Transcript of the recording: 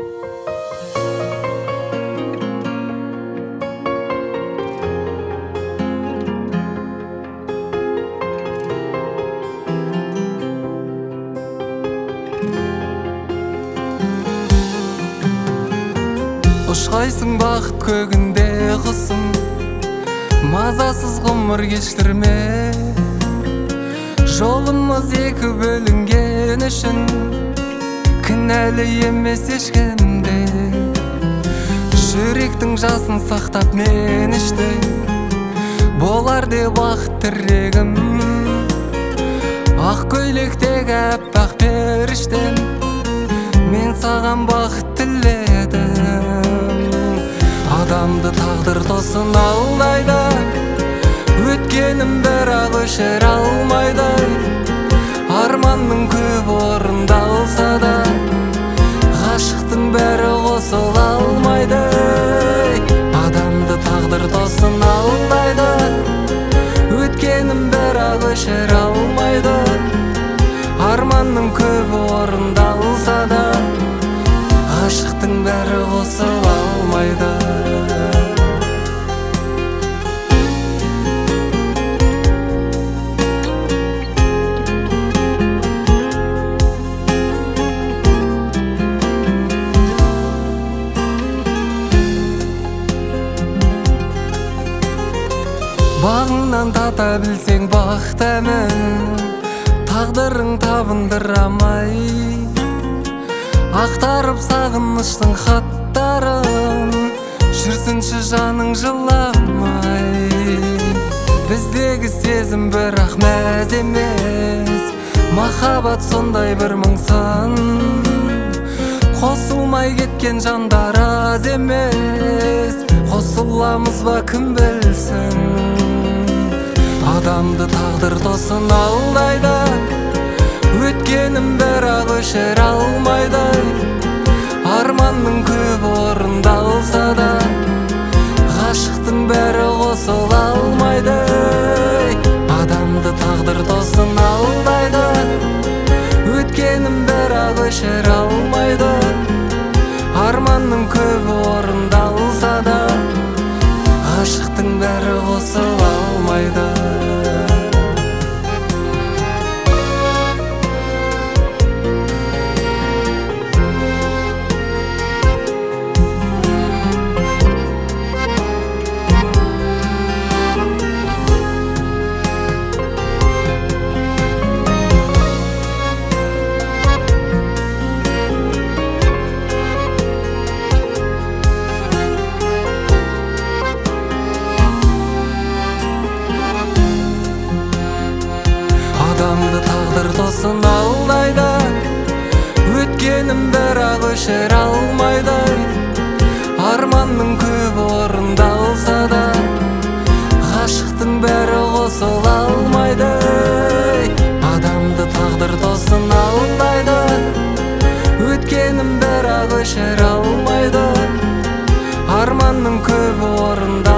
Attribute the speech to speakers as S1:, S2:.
S1: Ұшқайсың бақыт көгінде құсым, мазасыз ғұмыр кештірме. Жолымыз екі бөлінген үшін кінәлі емес ешкімде. Жүректің жасын сақтап мен іште болар деп бақыт тірегім. Ақ көйлектегі әппақ періштем мен саған бақыт тіледім. Адамды тағдыр тосын алдайды, өткенім бірақ өшіре алмайды. Арманның көп орындалса да ғашықтың бәрі қосыла алмайды. Адамды тағдыр тосын алдайды, өткенім бірақ өшіре алмайды. Арманның көп орындалса да ғашықтың бәрі қосыла алмайды. Бағыңнан тата білсең бақыт әмін, тағдырың табындырамай. Ақтарып сағыныштың хаттарын, жүрсінші жаның жыламай. Біздегі сезім бірақ мәз емес, махаббат сондай бір мың сан. Қосылмай кеткен жандар аз емес, қосыламыз ба кім білсін. Адамды тағдыр тосын алдайды, өткенім бірақ өшіре алмайды. Арманның көп орындалса да ғашықтың бәрі қосыла алмайды. Адамды тағдыр тосын алдайды, өткенім бірақ өшіре алмайды. Арманның көп орындалса да ғашықтың бәрі қосыла алмайды. Адамды тағдыр тосын алдайды, өткенім бірақ өшіре алмайды. Арманның көп орындалса да ғашықтың бәрі қосыла алмайды. Адамды тағдыр тосын алдайды, өткенім бірақ өшіре алмайды. Арманның көп орындалса